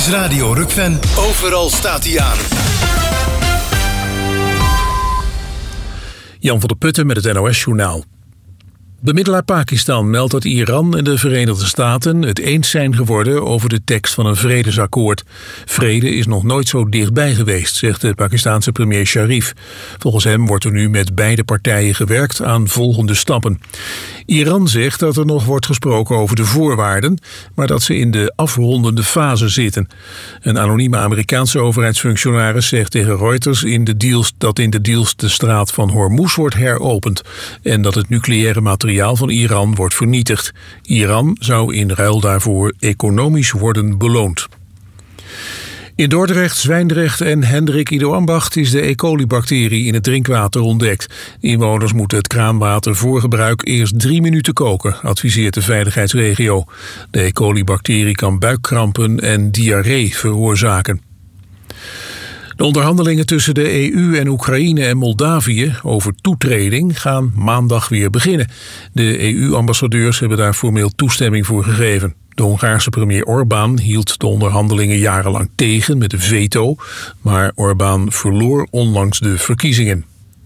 Radio Rukven. Overal staat hij aan. Jan van der Putten met het NOS-journaal. Bemiddelaar Pakistan meldt dat Iran en de Verenigde Staten het eens zijn geworden over de tekst van een vredesakkoord. Vrede is nog nooit zo dichtbij geweest, zegt de Pakistanse premier Sharif. Volgens hem wordt er nu met beide partijen gewerkt aan volgende stappen. Iran zegt dat er nog wordt gesproken over de voorwaarden, maar dat ze in de afrondende fase zitten. Een anonieme Amerikaanse overheidsfunctionaris zegt tegen Reuters dat in de deals de straat van Hormuz wordt heropend en dat het nucleaire materiaal van Iran wordt vernietigd. Iran zou in ruil daarvoor economisch worden beloond. In Dordrecht, Zwijndrecht en Hendrik Ido Ambacht is de E. coli-bacterie in het drinkwater ontdekt. Inwoners moeten het kraanwater voor gebruik eerst 3 minuten koken, adviseert de veiligheidsregio. De E. coli-bacterie kan buikkrampen en diarree veroorzaken. De onderhandelingen tussen de EU en Oekraïne en Moldavië over toetreding gaan maandag weer beginnen. De EU-ambassadeurs hebben daar formeel toestemming voor gegeven. De Hongaarse premier Orbán hield de onderhandelingen jarenlang tegen met een veto, maar Orbán verloor onlangs de verkiezingen.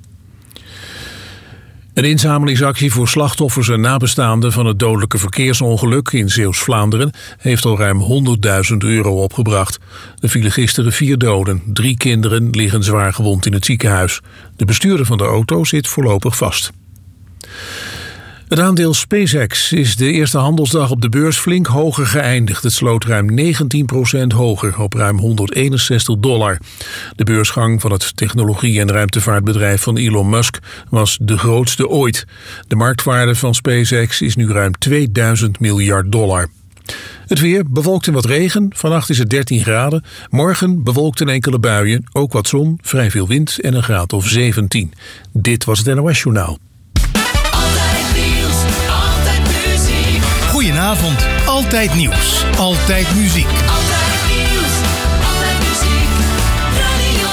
Een inzamelingsactie voor slachtoffers en nabestaanden van het dodelijke verkeersongeluk in Zeeuws-Vlaanderen heeft al ruim €100.000 opgebracht. Er vielen gisteren 4 doden. 3 kinderen liggen zwaar gewond in het ziekenhuis. De bestuurder van de auto zit voorlopig vast. Het aandeel SpaceX is de eerste handelsdag op de beurs flink hoger geëindigd. Het sloot ruim 19% hoger, op ruim $161. De beursgang van het technologie- en ruimtevaartbedrijf van Elon Musk was de grootste ooit. De marktwaarde van SpaceX is nu ruim $2000 miljard. Het weer, bewolkt en wat regen. Vannacht is het 13 graden. Morgen bewolkt en enkele buien. Ook wat zon, vrij veel wind en een graad of 17. Dit was het NOS Journaal. Goedenavond, altijd nieuws, altijd muziek. Altijd nieuws, altijd muziek. Radio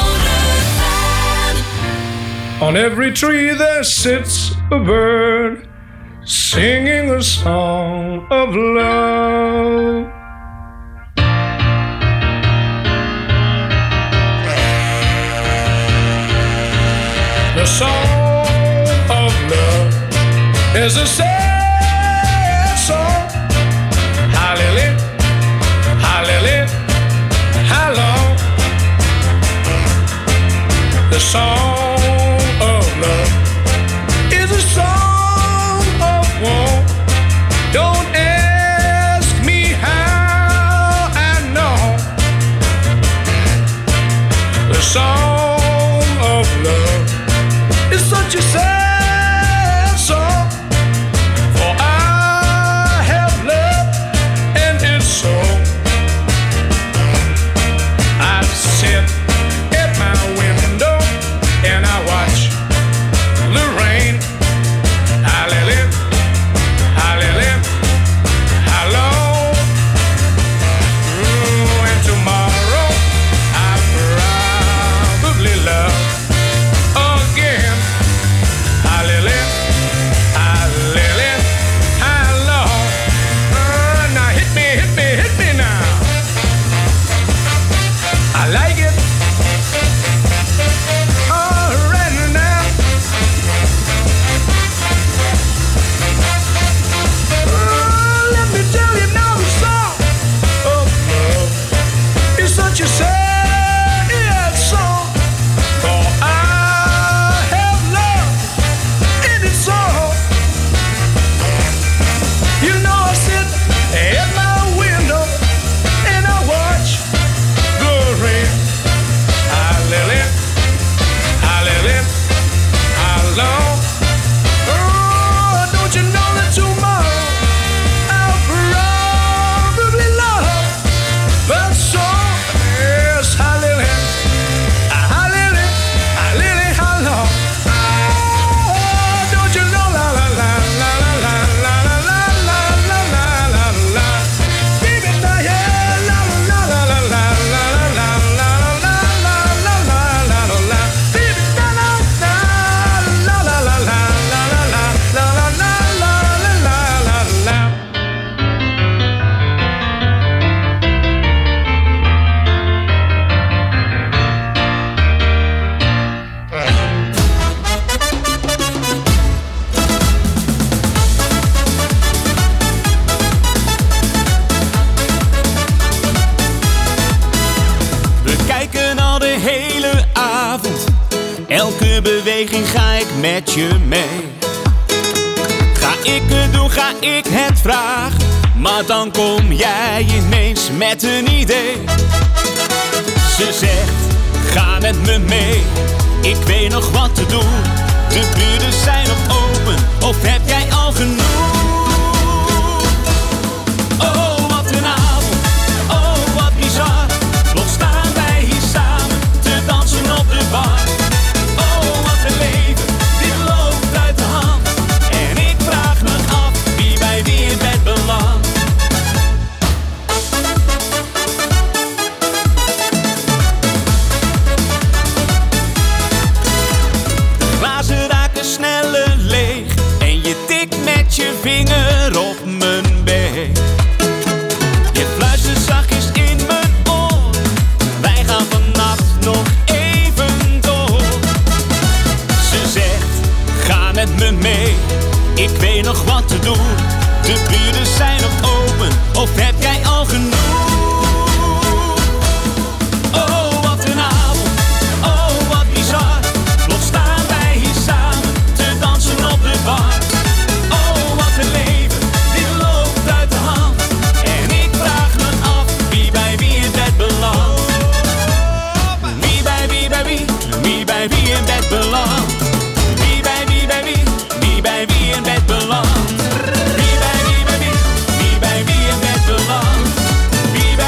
Rukven. On every tree there sits a bird, singing a song of love. The song of love is a sad song. Hallelujah, hallelujah, hallelujah. The song of love is a song of war. Don't ask me how I know. The song of love is such a sad song. For I have loved and it's so. I sit at my window and I watch iedere beweging ga ik met je mee. Ga ik het doen, ga ik het vragen, maar dan kom jij ineens met een idee. Ze zegt, ga met me mee, ik weet nog wat te doen. De buren zijn nog open, of heb jij al genoeg? Oh, wat een avond, oh, wat bizar. Plots staan wij hier samen, te dansen op de bar. Oh, wat een leven, dit loopt uit de hand. En ik vraag me af, wie bij wie in bed belandt. De glazen raken sneller leeg en je tikt met je vinger op mijn been. Je fluistert zachtjes in mijn oor, wij gaan vannacht nog even door. Ze zegt, ga met me mee, ik weet nog wat te doen. De buren zijn nog open, of heb jij al genoeg? Oh, wat een avond, oh, wat bizar. Plots staan wij hier samen, te dansen op de bar. Oh, wat een leven, dit loopt uit de hand. En ik vraag me af, wie bij wie in bed belandt. Wie bij wie, bij wie, wie bij wie in bed belandt. Wie bij wie, bij wie, wie bij wie in bed belandt. Wie bij wie, bij wie, wie bij wie in bed belandt. Wie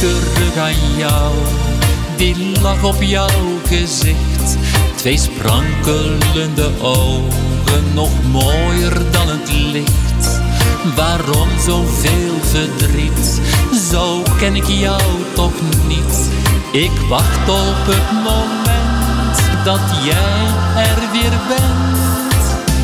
terug aan jou. Die lach op jouw gezicht, 2 sprankelende ogen, nog mooier dan het licht. Waarom zoveel verdriet? Zo ken ik jou toch niet. Ik wacht op het moment dat jij er weer bent.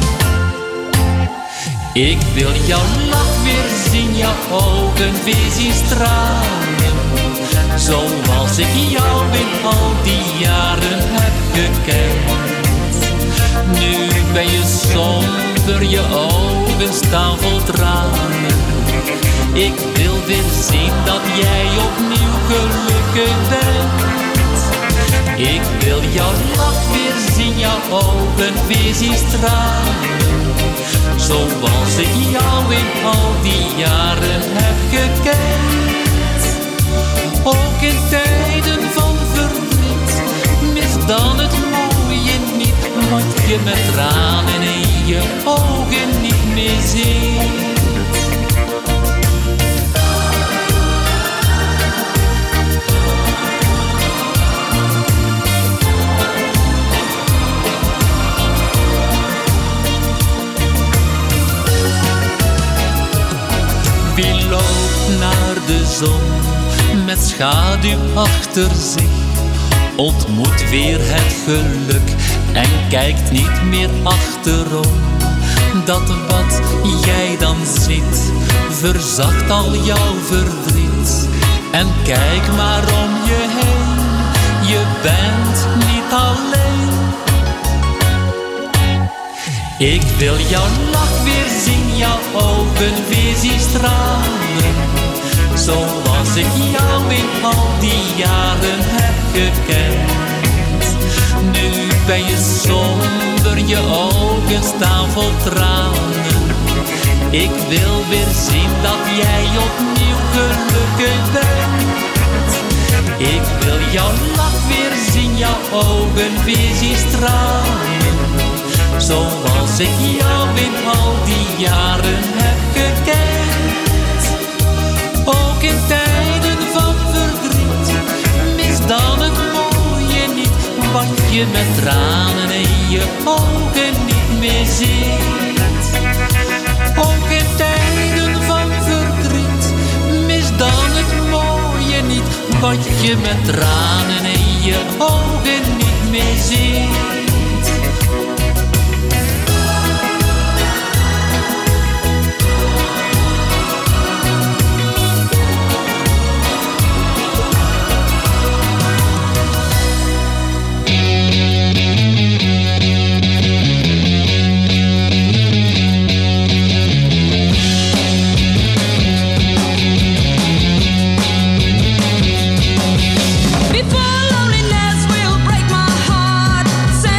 Ik wil jouw lach weer zien, jouw ogen weer zien stralen. Zoals ik jou in al die jaren heb gekend. Nu ben je somber, je ogen staan vol tranen. Ik wil weer zien dat jij opnieuw gelukkig bent. Ik wil jouw lach weer zien, jouw ogen weer zien stralen. Zoals ik jou in al die jaren heb gekend. Ook in tijden van verdriet, mis dan het mooie niet, wat je met tranen in je ogen niet meer ziet. Wie loopt naar de zon met schaduw achter zich, ontmoet weer het geluk en kijkt niet meer achterom. Dat wat jij dan ziet, verzacht al jouw verdriet. En kijk maar om je heen, je bent niet alleen. Ik wil jouw lach weer zien, jouw ogen weer zien stralen. Zoals ik jou in al die jaren heb gekend. Nu ben je somber, je ogen staan vol tranen. Ik wil weer zien dat jij opnieuw gelukkig bent. Ik wil jouw lach weer zien, jouw ogen weer zien stralen. Zoals ik jou in al die jaren heb gekend. Ook in tijden van verdriet, mis dan het mooie niet, wat je met tranen in je ogen niet meer ziet. Ook in tijden van verdriet, mis dan het mooie niet, wat je met tranen in je ogen niet meer ziet. Before loneliness will break my heart.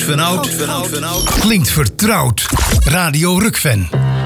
Oud van oud. Klinkt vertrouwd. Radio Rockfan.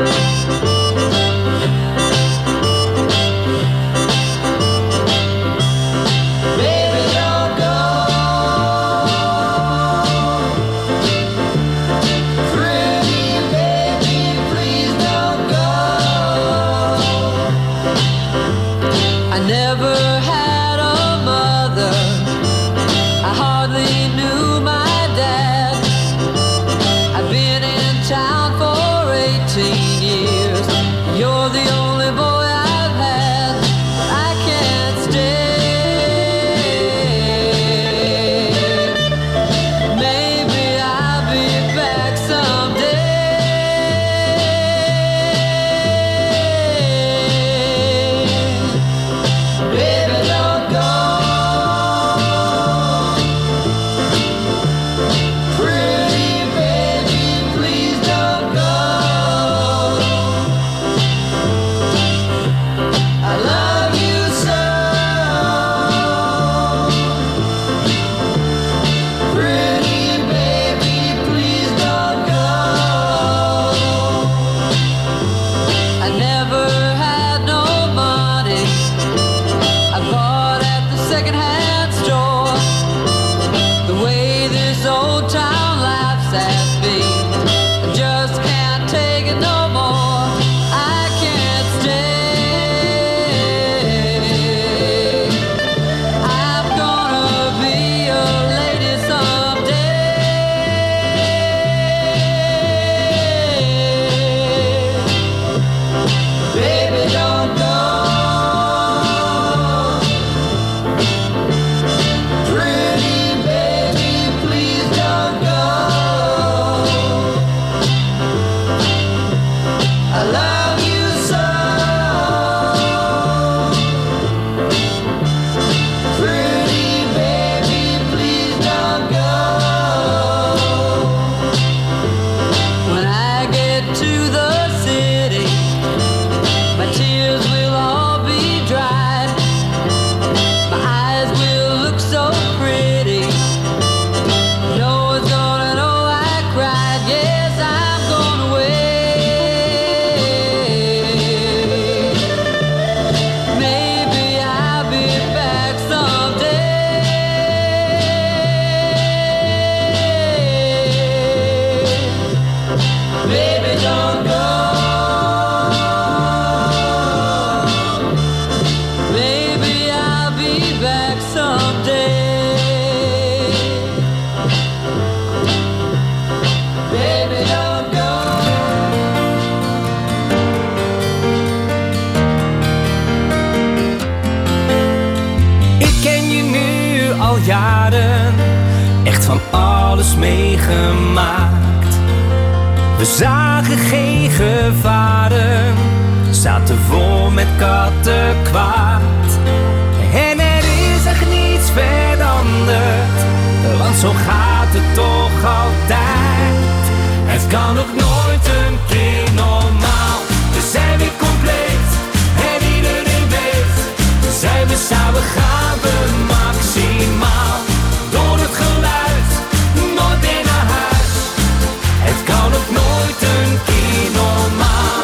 Meegemaakt. We zagen geen gevaren, zaten vol met kattenkwaad. En er is echt niets veranderd, want zo gaat het toch altijd. Het kan ook nooit een keer normaal. We zijn weer compleet en iedereen weet, zijn we samen gaan we maximaal. Door het geluid, nooit meer naar huis. Het kan ook nooit een keer normaal.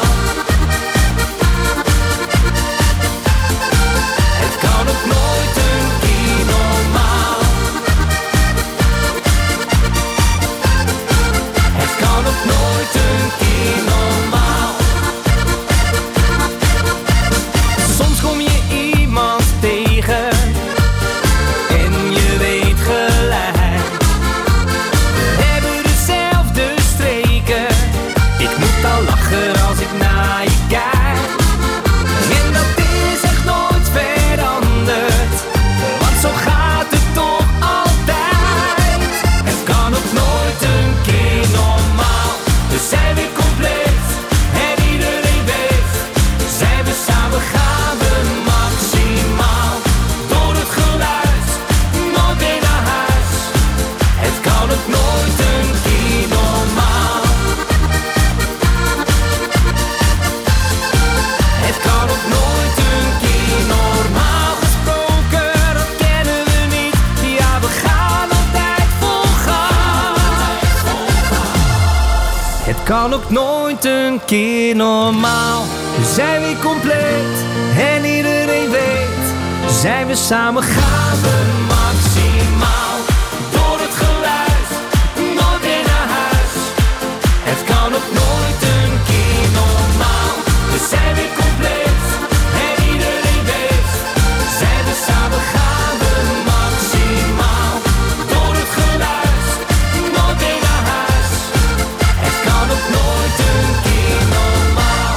Het kan ook nooit een keer normaal. Het kan ook nooit een kan ook nooit een keer normaal. We zijn weer compleet en iedereen weet, zijn we samen gaan we maximaal. Door het geluid, nooit meer naar huis. Het kan ook nooit een keer normaal. We zijn weer compleet en iedereen weet, zijn we samen gaan we maximaal. Door het geluid, nooit meer naar huis. Het kan ook nooit een keer normaal.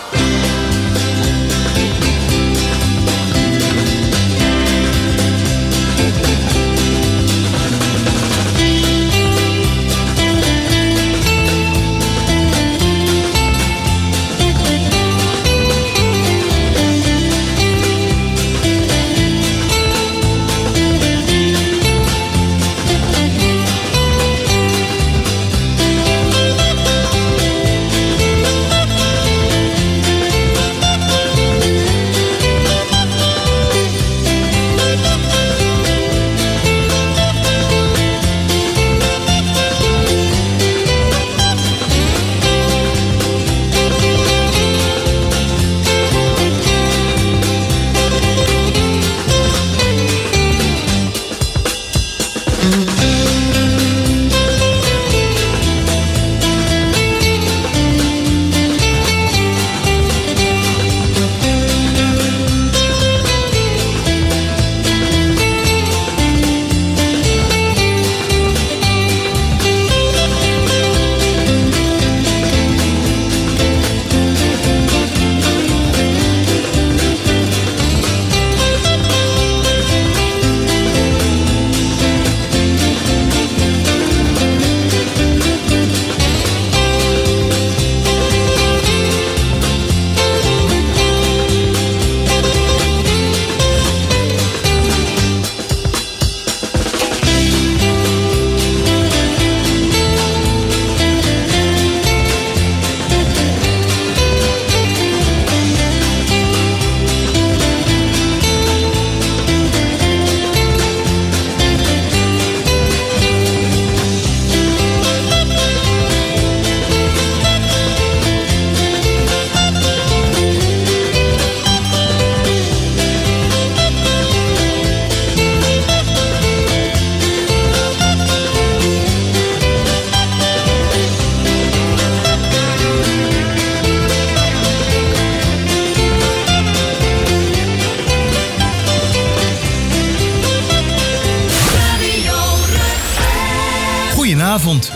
Goedenavond.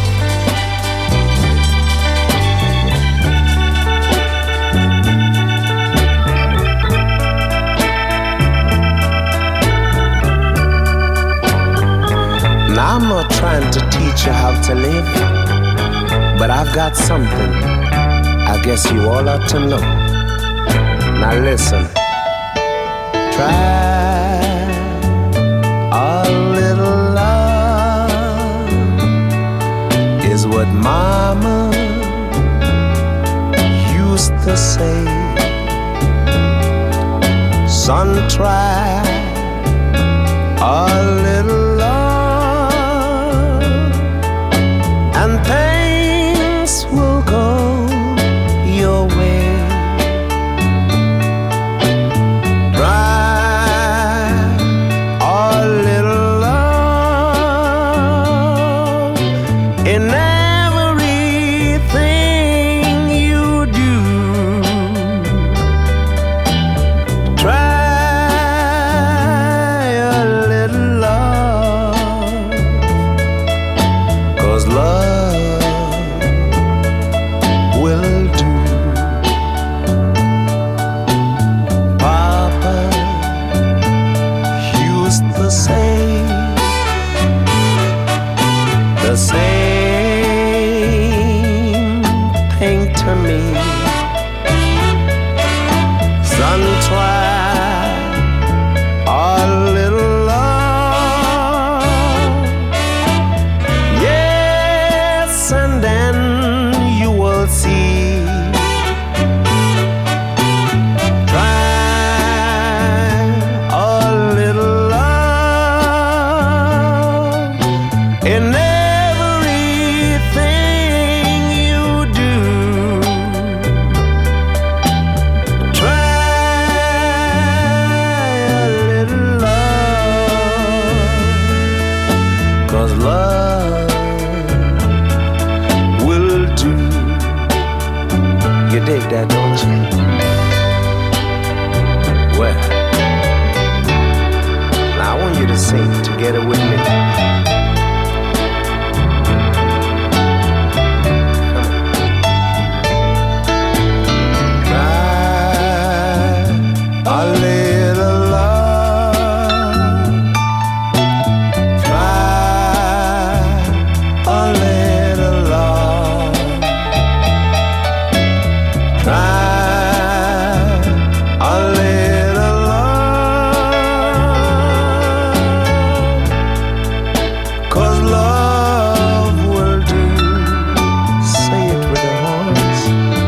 Now I'm not trying to teach you how to live, but I've got something I guess you all ought to know. Now listen, try a little love is what Mama used to say. Son, try a little love and things will go your way. Try a little love in everything you do. Try a little love dig that, don't you? Well, now I want you to sing together with me. A little love, try a little love, try a little love, 'cause love will do. Say it with your hearts.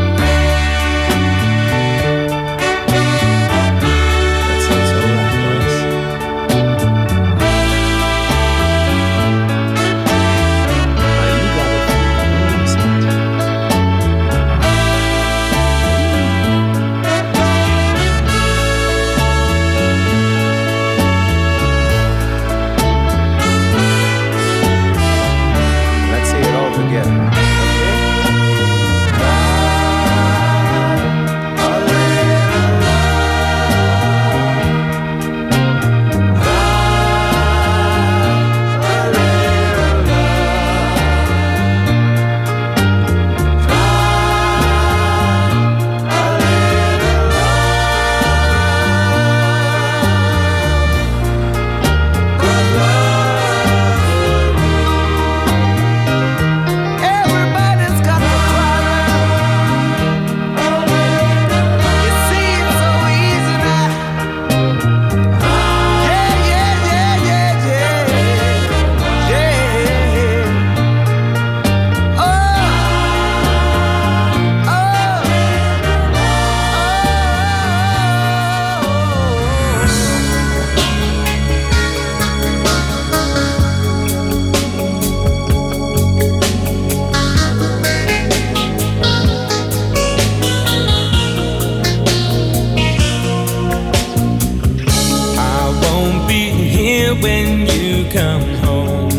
When you come home,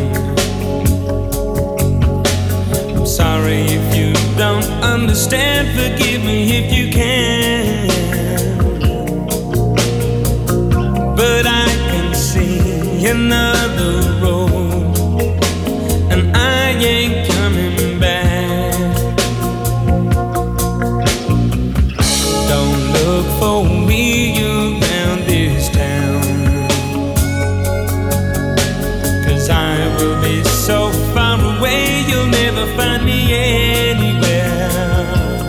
I'm sorry if you don't understand. Forgive me if you can, but I can see another road, and I ain't coming back. Don't look for me around this town, I will be so far away, you'll never find me anywhere.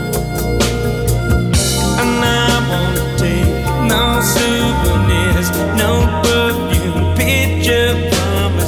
And I won't take no souvenirs, no perfume, picture promises.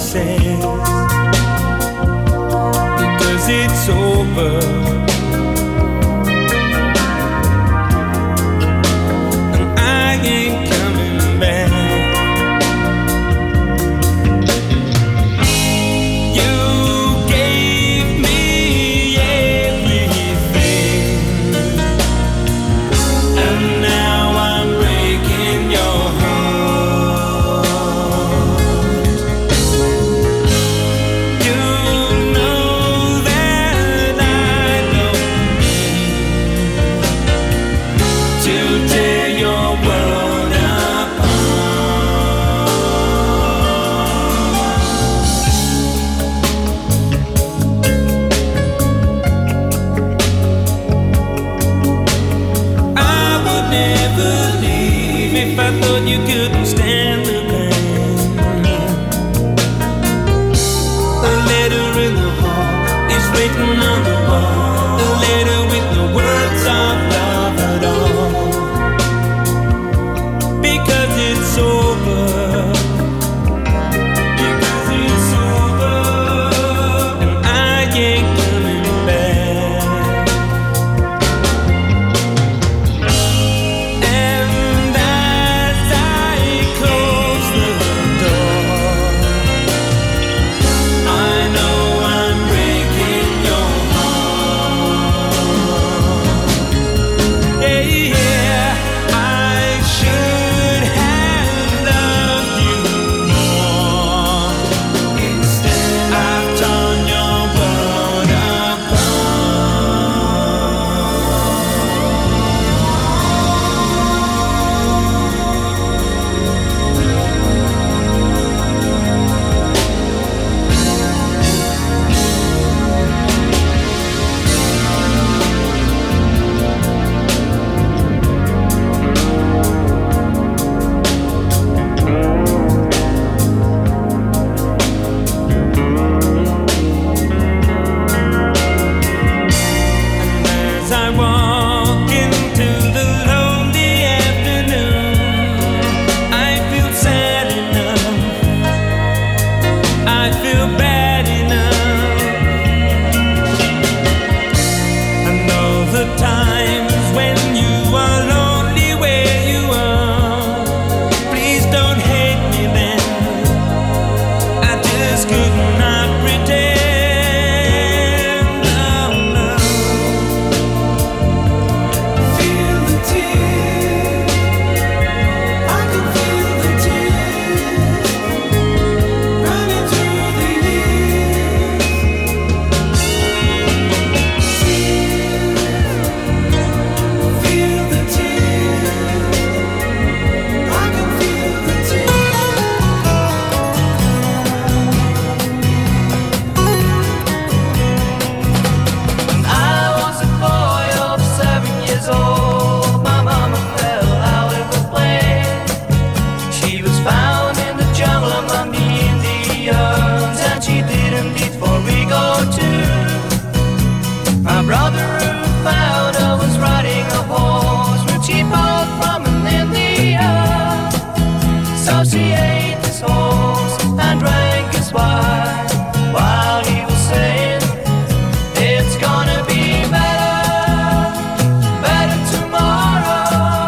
So she ate his horse and drank his wine while he was saying, it's gonna be better, better tomorrow,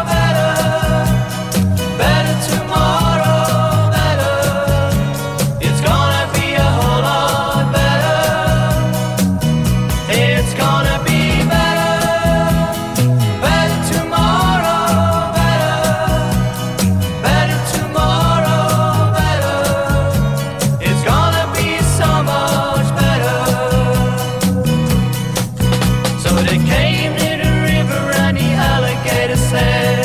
better tomorrow, better. It's gonna be a whole lot better. It's gonna be better, better tomorrow, better tomorrow, better. It's gonna be so much better. So they came to the river and the alligator said,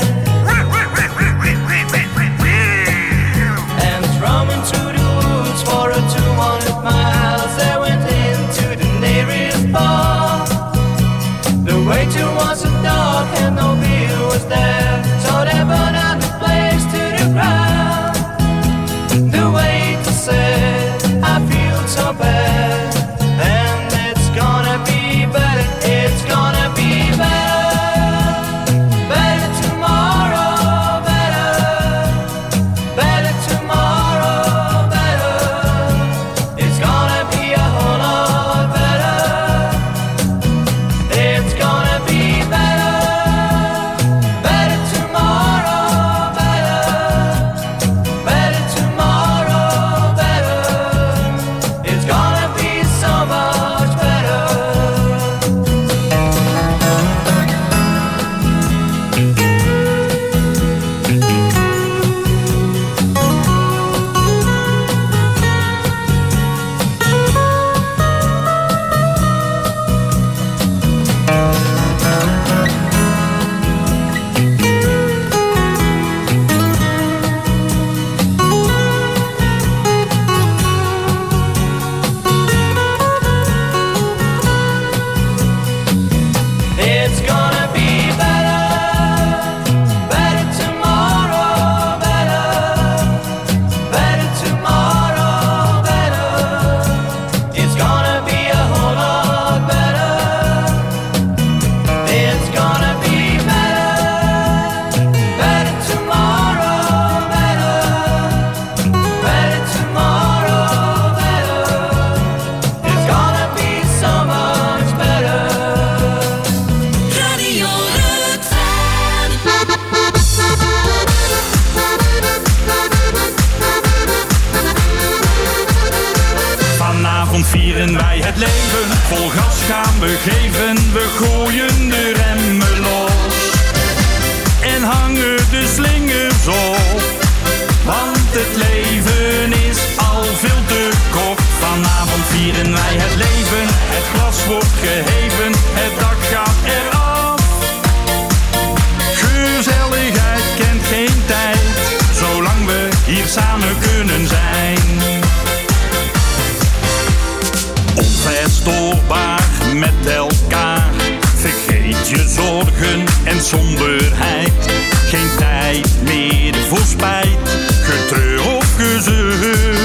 and drumming to the woods for a 200 miles, they went into the nearest bar. The waiter was a dog and no beer was there, so they burned out the place to the ground. The waiter said, I feel so bad, and it's gonna be better, it's gonna be better, better tomorrow, better tomorrow, better. It's gonna be a whole lot better. It's gonna be better, better tomorrow, better tomorrow, better. It's gonna be so much better. It's gonna be better, better tomorrow, better tomorrow, better. It's gonna be a whole lot better. It's gonna be better, better tomorrow, better tomorrow, better. It's gonna be so much better. Radio Rutland. Vanavond vieren wij het leven, vol gas gaan we geven. We gooien de remmen los en hangen de slingers op. Want het leven is al veel te kort. Vanavond vieren wij het leven, het glas wordt geheven, het dak gaat eraf. Gezelligheid kent geen tijd, zolang we hier samen kunnen zijn. Onverstoorbaar met elkaar, vergeet je zorgen en somberheid. Geen tijd meer voor spijt, getreur of gezeur.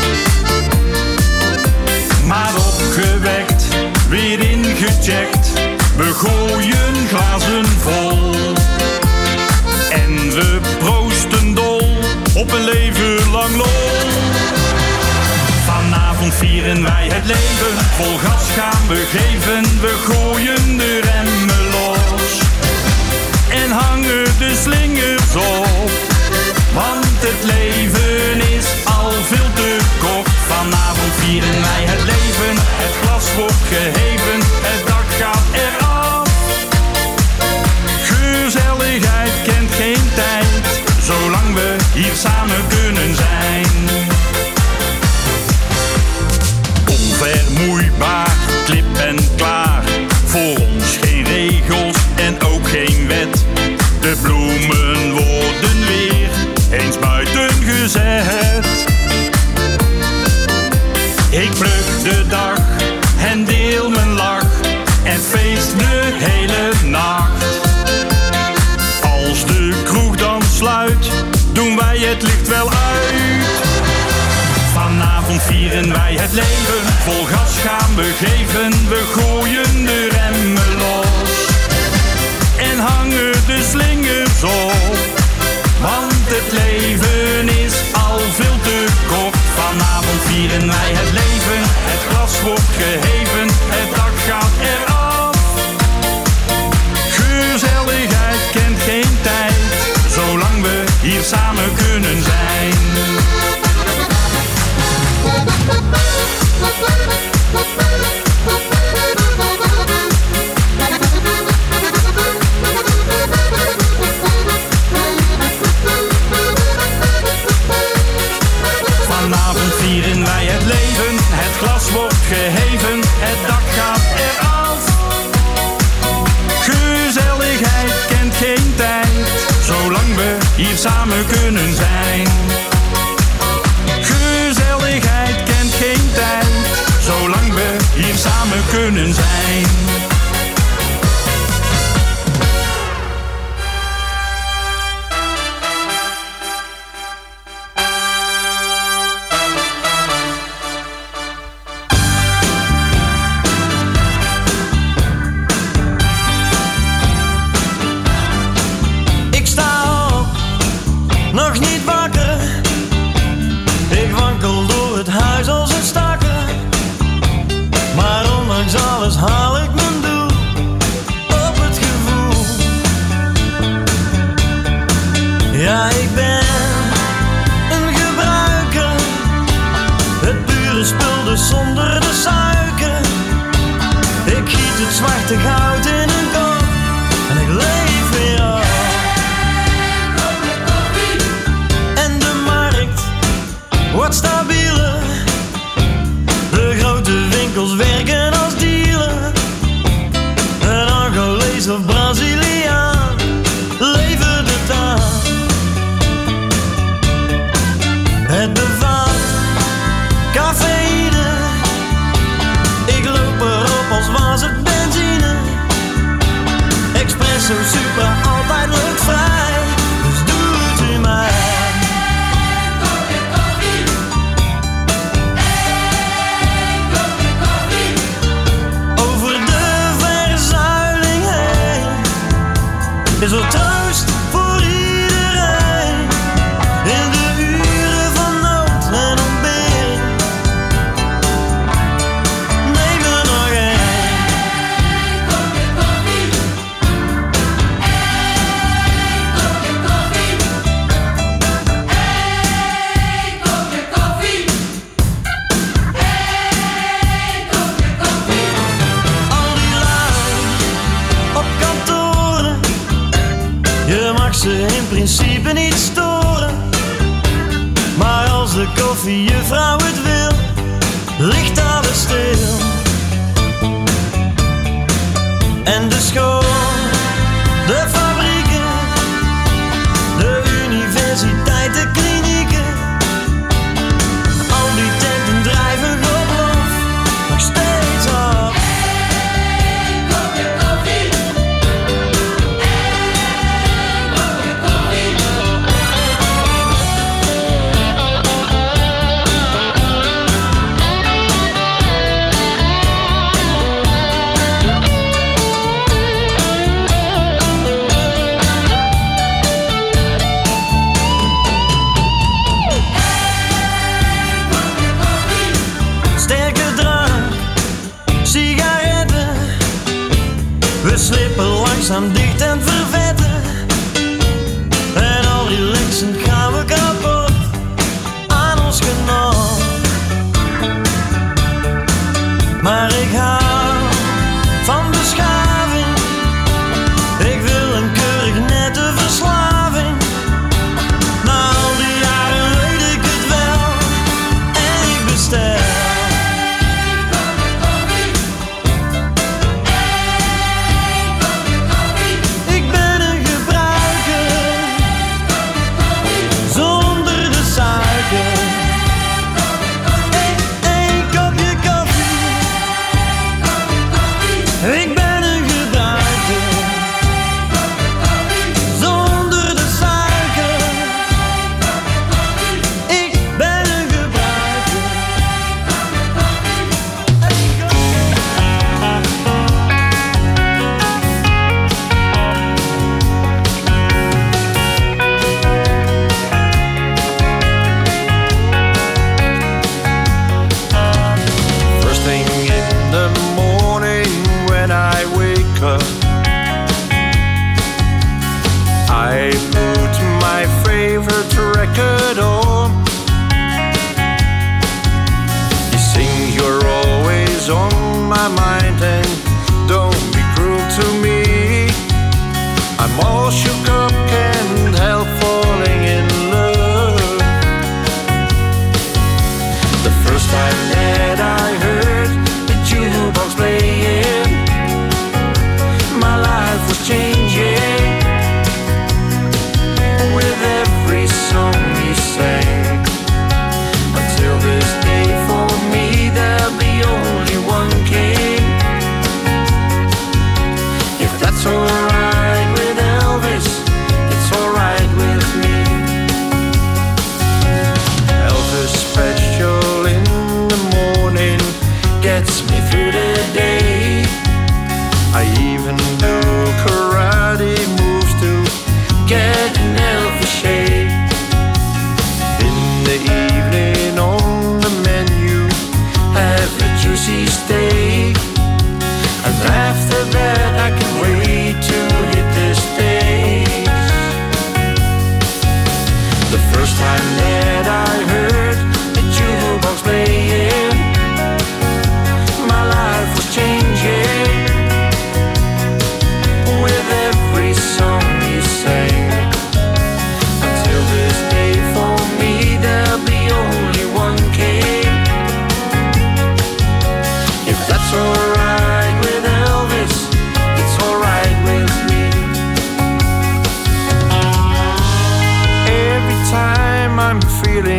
Maar opgewekt, weer ingecheckt, we gooien glazen vol. En we proosten dol op een leven lang lol. Vanavond vieren wij het leven, vol gas gaan we geven. We gooien de remmen los en hangen de slingers op. Want het leven is al veel te kort. Vanavond vieren wij het leven, het glas wordt geheven, het dak gaat eraf. Gezelligheid kent geen tijd, zolang we hier samen kunnen zijn. Onvermoeibaar, klip en klaar, voor ons geen regels en ook geen wet. De bloemen worden weer eens buiten gezet. Ik pluk de dag en deel mijn lach en feest de hele nacht. Als de kroeg dan sluit, doen wij het licht wel uit. Vanavond vieren wij het leven, vol gas gaan we geven. We gooien de remmen los en hangen de slingers op. Want het leven is zwarte goud in een kop en ik leef weer op. En de markt wordt stabieler. De grote winkels werken als dealer. Een Angolees of Braziliaan levert het aan. Het bevat cafeïne. Ik loop erop als was het benzine. Espresso super, altijd luchtvrij. Dus doe het u mij. Over de verzuiling heen is er troost voor iedereen. In de uren van nood en ontbering. Neem er nog één. Al die lui op kantoren, je mag ze in principe niet storen. Maar als de koffiejuffrouw het wil, ligt alles stil. En de school, de fabrieken, de universiteit, de klinieken. Al die tenten drijven God lof, nog steeds op. Sterke drank, sigaretten. We slippen langzaam dicht en vervetten. En al relaxend gaan we kapot aan ons genot. Maar ik hou van beschaving. Ik wil een keurig nette verslaving. Na al die jaren weet ik het wel en ik bestel. Ik ben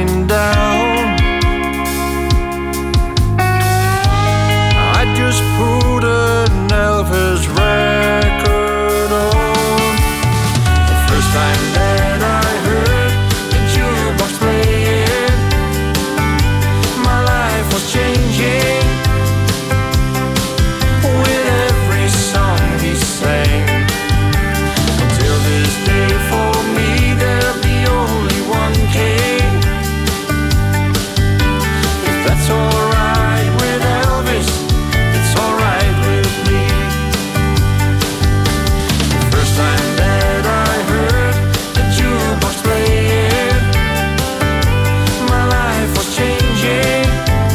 lying down, I just put an Elvis record on. The first time that I heard the jukebox playing, my life was changing with every song he sang. Until this day for me there'll be only one king. If that's alright with Elvis, it's alright with me. The first time that I heard the jukebox playing, my life was changing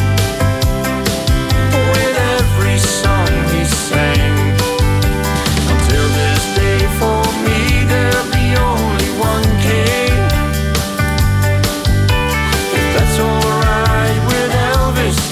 with every song he sang. Until this day for me there'll be only one king. If that's alright with Elvis,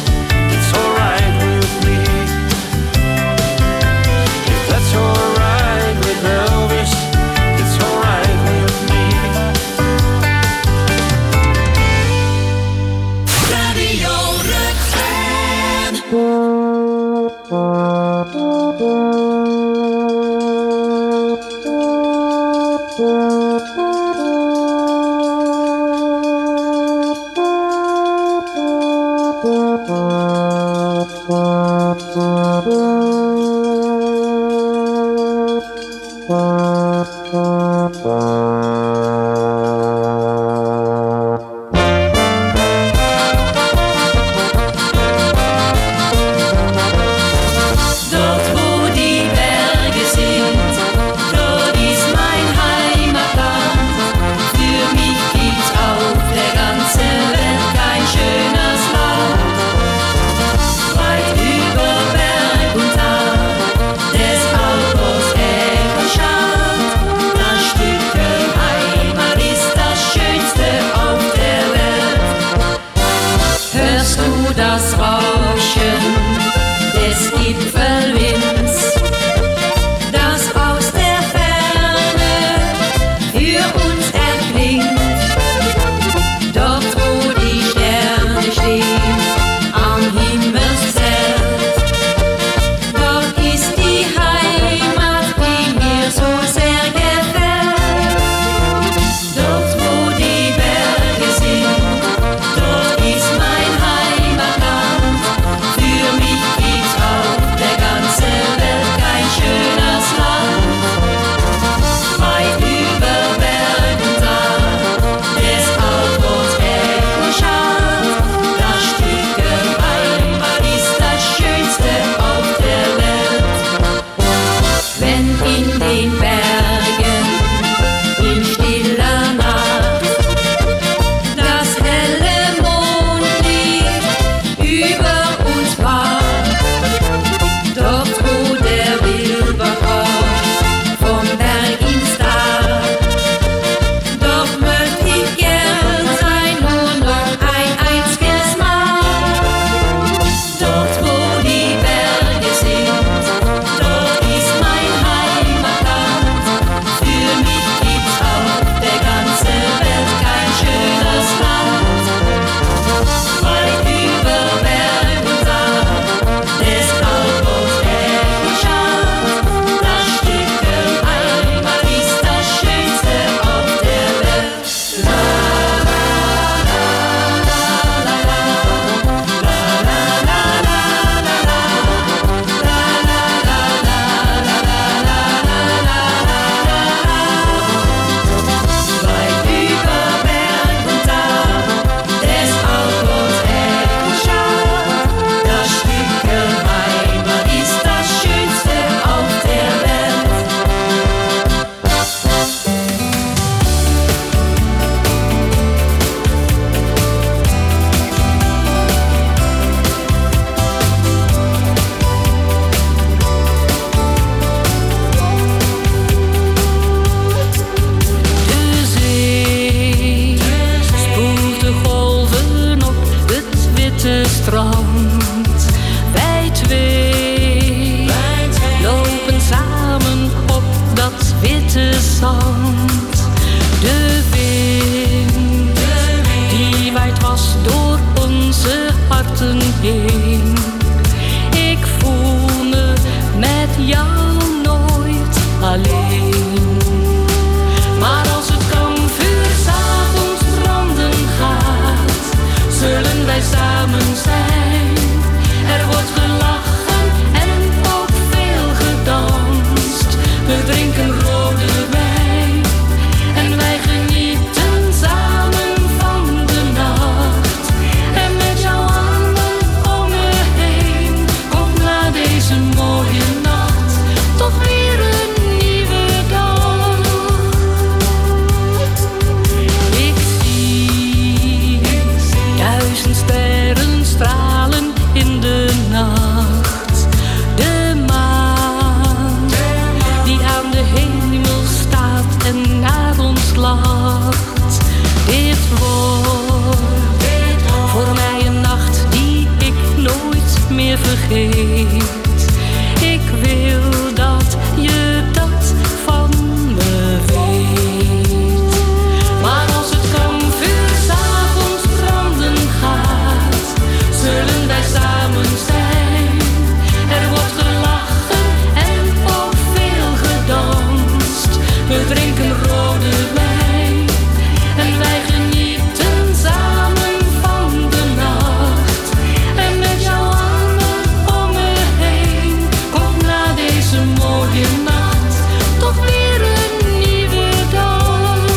onze harten heen. Ik voel me met jou nooit alleen. Maar als het kampvuur 's avonds branden gaat, zullen wij samen zijn. Er wordt gelachen en ook veel gedanst. We drinken rode wijn en wij genieten samen van de nacht. En met jouw armen om me heen komt na deze mooie nacht toch weer een nieuwe dag. Ik zie 1000 sterren stralen in de nacht. De maan die aan de hemel staat en naar ons lacht. Dit wordt voor mij een nacht die ik nooit meer vergeet. Ik wil dat je dat van me weet. Maar als het kampvuur 's avonds branden gaat, zullen wij samen zijn. Er wordt gelachen en ook veel gedanst. We drinken rode wijn en wij genieten samen van de nacht. En met jouw armen om me heen komt na deze mooie nacht toch weer een nieuwe dag.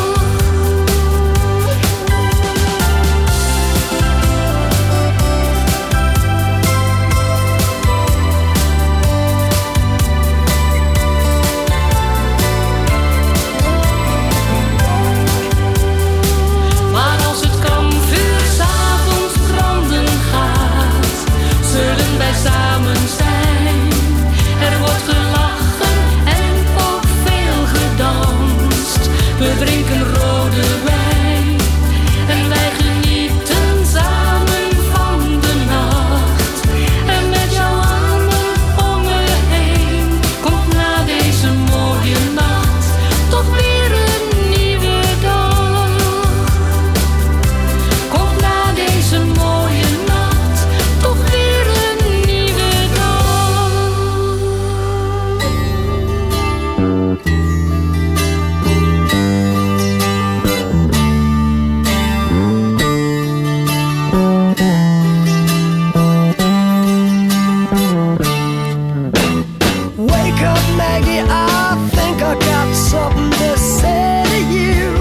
Maar als het kampvuur 's avonds branden gaat, zullen wij samen zijn. Er wordt gelachen en ook veel gedanst. We drinken rode wijn en wij genieten samen van de nacht. En met jouw armen om me heen komt na deze mooie nacht toch weer een nieuwe dag. Komt na deze mooie nacht toch weer een nieuwe dag. Wake up, Maggie, I think I got something to say to you.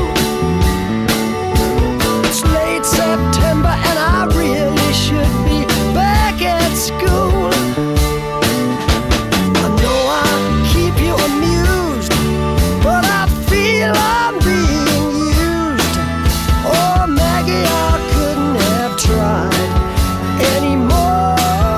It's late September and I really should be back at school. I know I keep you amused, but I feel I'm being used. Oh, Maggie, I couldn't have tried anymore.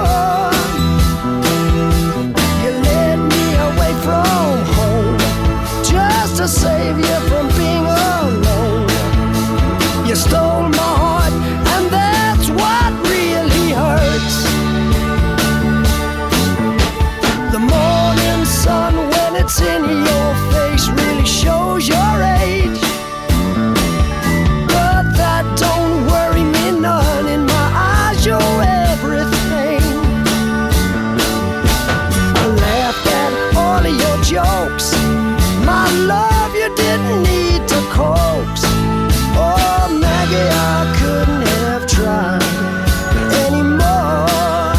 You led me away from home just to save you from being alone. You stole my heart and that's what really hurts. The morning sun when it's in your face really shows your age. But that don't worry me none, in my eyes you're everything. I laughed at all of your jokes. My love, you didn't need to coax. Oh, Maggie, I couldn't have tried anymore.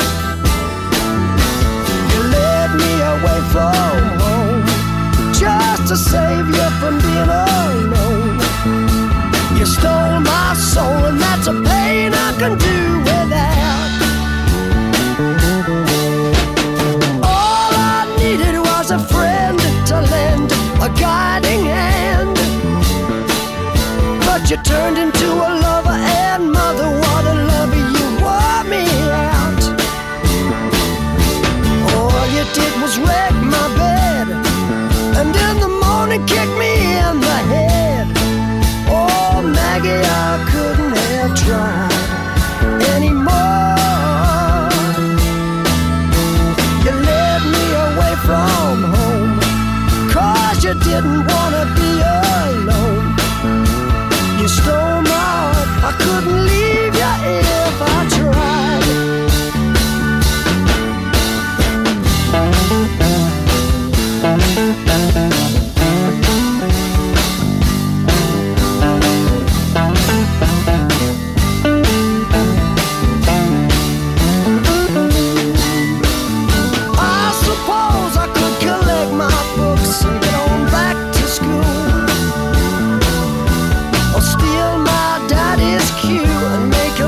You led me away from home just to save you from being alone. You stole my soul and that's a pain I can do without. All I needed was a friend to lend a guiding hand. But you turned into a lover and mother, what a lover, you wore me out. All you did was wreck my bed and in the morning kick me in the head. Oh, Maggie, I couldn't have tried